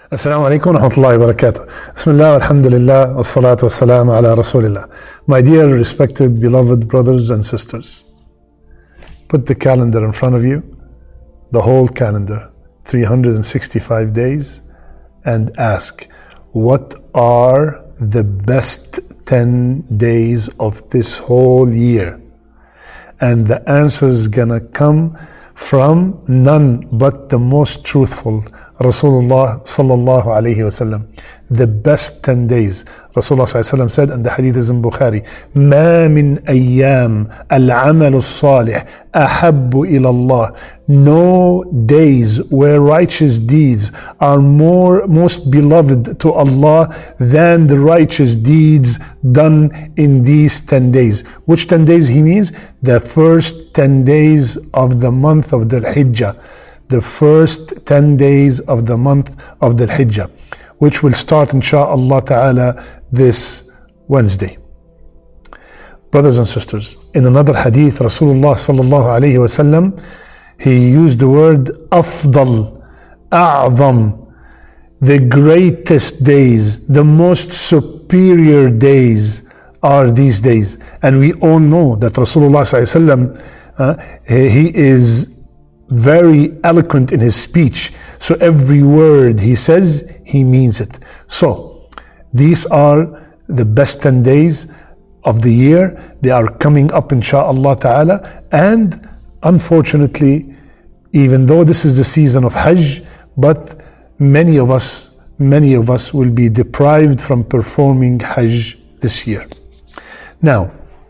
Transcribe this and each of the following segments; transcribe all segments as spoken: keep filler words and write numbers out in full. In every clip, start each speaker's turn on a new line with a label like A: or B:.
A: Assalamu alaikum wa rahmatullahi wa barakatuh. Bismillah, alhamdulillah, wassalatu wassalamu ala rasulillah. My dear, respected, beloved brothers and sisters, put the calendar in front of you, the whole calendar, three hundred sixty-five days, and ask, what are the best ten days of this whole year? And the answer is gonna come from none but the most truthful, Rasulullah sallallahu alayhi wasallam. The best ten days. Rasulullah sallallahu alayhi wasallam said, and the hadith is in Bukhari, ما من أيام العمل الصالح أحب إلى الله. No days where righteous deeds are more most beloved to Allah than the righteous deeds done in these ten days. Which ten days he means? The first ten days of the month of the Hijjah. The first ten days of the month of the Hijjah, which will start insha'Allah ta'ala this Wednesday. Brothers and sisters, in another hadith, Rasulullah sallallahu alayhi wa sallam, he used the word afdal, a'zam, the greatest days, the most superior days are these days. And we all know that Rasulullah sallallahu alayhi wa sallam, uh, he is very eloquent in his speech. So every word he says, he means it. So these are the best ten days of the year. They are coming up insha'Allah ta'ala. And unfortunately, even though this is the season of Hajj, but many of us, many of us will be deprived from performing Hajj this year. Now,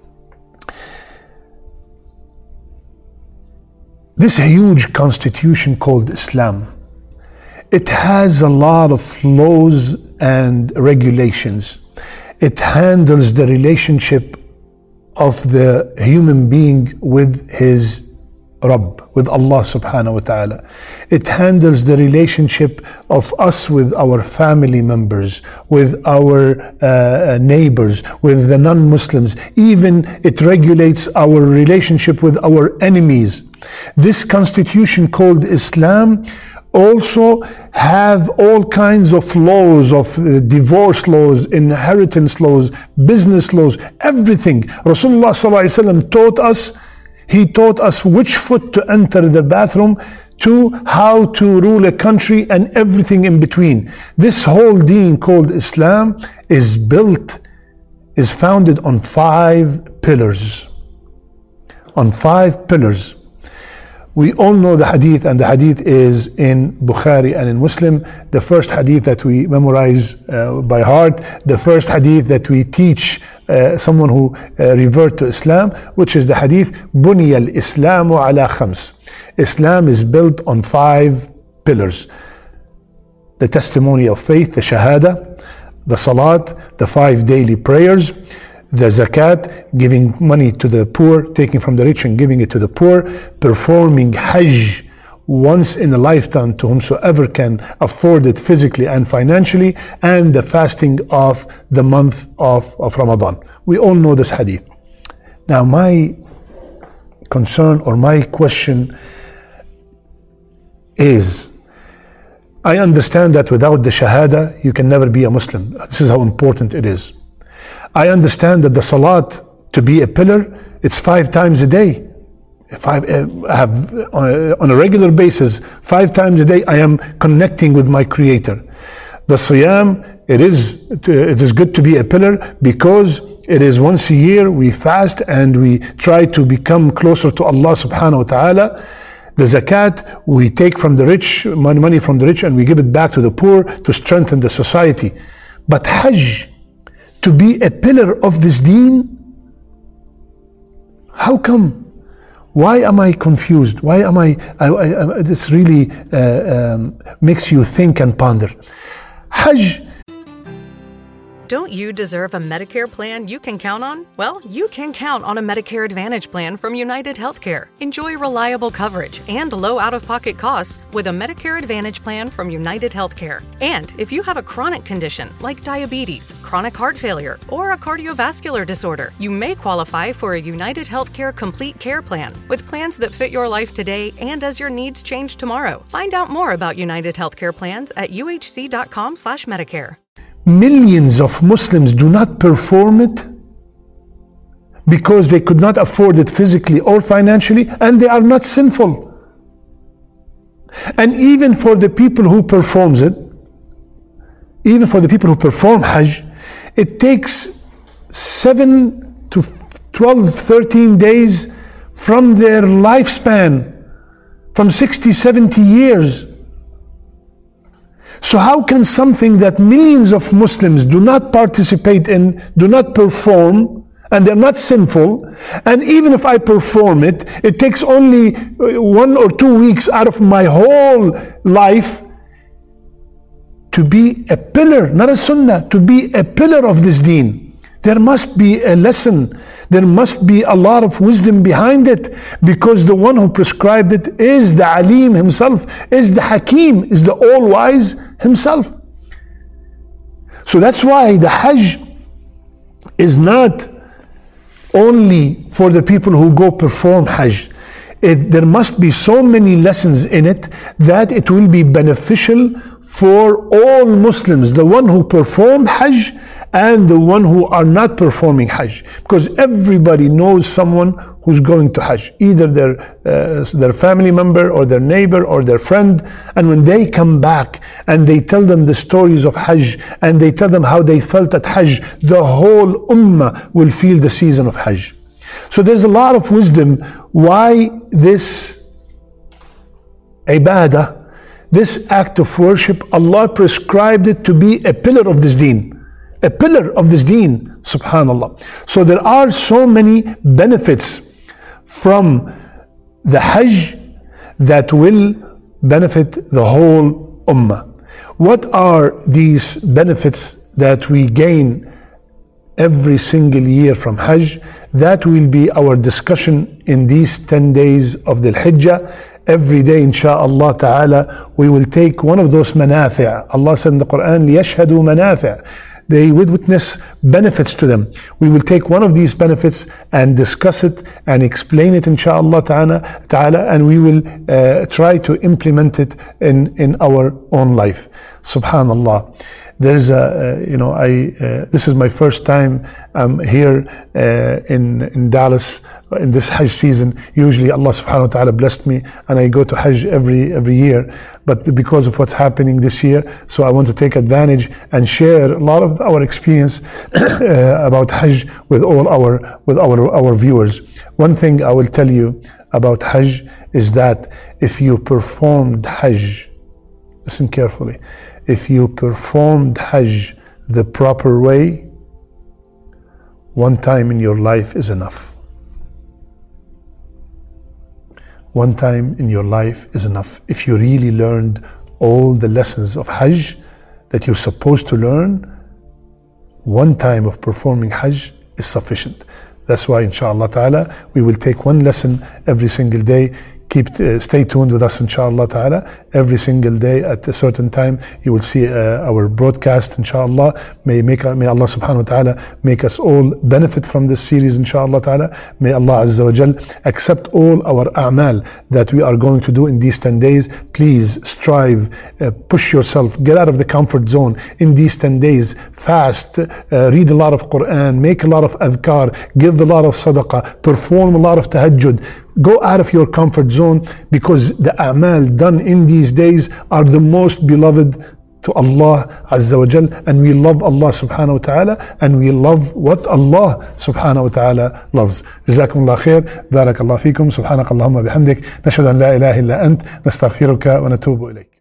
A: this huge constitution called Islam, it has a lot of laws and regulations. It handles the relationship of the human being with his Rabb, with Allah subhanahu wa ta'ala. It handles the relationship of us with our family members, with our uh, neighbors, with the non-Muslims. Even it regulates our relationship with our enemies. This constitution called Islam also have all kinds of laws, of uh, divorce laws, inheritance laws, business laws, everything. Rasulullah sallallahu alaihi wasallam taught us, he taught us which foot to enter the bathroom, to how to rule a country, and everything in between. This whole deen called Islam is built, is founded on five pillars. On five pillars. We all know the hadith, and the hadith is in Bukhari and in Muslim. The first hadith that we memorize uh, by heart, the first hadith that we teach uh, someone who uh, revert to Islam, which is the hadith, بُنِيَ الْإِسْلَامُ عَلَى خَمْسٍ. Islam is built on five pillars. The testimony of faith, the shahada, the salat, the five daily prayers, the zakat, giving money to the poor, taking from the rich and giving it to the poor, performing hajj once in a lifetime to whomsoever can afford it physically and financially, and the fasting of the month of, of Ramadan. We all know this hadith. Now my concern or my question is, I understand that without the shahada you can never be a Muslim. This is how important it is. I understand that the salat, to be a pillar, it's five times a day. If I have on a, on a regular basis, five times a day, I am connecting with my Creator. The siyam, it is it is good to be a pillar because it is once a year we fast and we try to become closer to Allah subhanahu wa ta'ala. The zakat, we take from the rich, money, money from the rich, and we give it back to the poor to strengthen the society. But hajj, to be a pillar of this deen, how come? Why am I confused? Why am I, I, I this really uh, um, makes you think and ponder. Hajj
B: Don't you deserve a Medicare plan you can count on? Well, you can count on a Medicare Advantage plan from United Healthcare. Enjoy reliable coverage and low out-of-pocket costs with a Medicare Advantage plan from United Healthcare. And if you have a chronic condition like diabetes, chronic heart failure, or a cardiovascular disorder, you may qualify for a United Healthcare Complete Care Plan with plans that fit your life today and as your needs change tomorrow. Find out more about United Healthcare plans at U H C dot com slash Medicare.
A: Millions of Muslims do not perform it because they could not afford it physically or financially, and they are not sinful. And even for the people who performs it, even for the people who perform Hajj, it takes seven to twelve, thirteen days from their lifespan, from sixty, seventy years. So how can something that millions of Muslims do not participate in, do not perform, and they're not sinful, and even if I perform it, it takes only one or two weeks out of my whole life to be a pillar, not a sunnah, to be a pillar of this deen? There must be a lesson. There must be a lot of wisdom behind it, because the one who prescribed it is the Alim himself, is the Hakim, is the all-wise himself. So that's why the Hajj is not only for the people who go perform Hajj. It, there must be so many lessons in it that it will be beneficial for all Muslims, the one who perform Hajj and the one who are not performing Hajj, because everybody knows someone who's going to Hajj, either their uh, their family member or their neighbor or their friend, and when they come back and they tell them the stories of Hajj and they tell them how they felt at Hajj, the whole ummah will feel the season of Hajj. So there's a lot of wisdom why this ibadah, this act of worship, Allah prescribed it to be a pillar of this deen. A pillar of this deen, subhanallah. So there are so many benefits from the Hajj that will benefit the whole ummah. What are these benefits that we gain every single year from Hajj? That will be our discussion in these ten days of the Hijjah. Every day, insha'Allah ta'ala, we will take one of those manafi'. Allah said in the Quran, لِيَشْهَدُوا مَنَافِعَ. They would witness benefits to them. We will take one of these benefits and discuss it and explain it, insha'Allah ta'ala, ta'ala and we will uh, try to implement it in, in our own life. Subhanallah. There's a, uh, you know, I, uh, this is my first time I'm here uh, in, in Dallas in this Hajj season. Usually Allah subhanahu wa ta'ala blessed me and I go to Hajj every, every year. But because of what's happening this year, so I want to take advantage and share a lot of our experience uh, about Hajj with all our, with our, our viewers. One thing I will tell you about Hajj is that if you performed Hajj, listen carefully, if you performed Hajj the proper way, one time in your life is enough. One time in your life is enough. If you really learned all the lessons of Hajj that you're supposed to learn, one time of performing Hajj is sufficient. That's why, inshallah ta'ala, we will take one lesson every single day. Keep, uh, stay tuned with us, inshallah ta'ala. Every single day at a certain time, you will see uh, our broadcast, inshallah. May, make, may Allah subhanahu wa ta'ala make us all benefit from this series, inshallah ta'ala. May Allah Azza wa Jal accept all our a'mal that we are going to do in these ten days. Please strive, uh, push yourself, get out of the comfort zone in these ten days. Fast, uh, read a lot of Quran, make a lot of adhkar, give a lot of sadaqah, perform a lot of tahajjud. Go out of your comfort zone, because the a'mal done in these days are the most beloved to Allah Azza wa Jal, and we love Allah subhanahu wa ta'ala, and we love what Allah subhanahu wa ta'ala loves. Jazakumullah khair, barakallah fikum, subhanakallahumma bihamdik, nashhadu an la ilaha illa ant, nastaghfiruka wa natubu ilayk.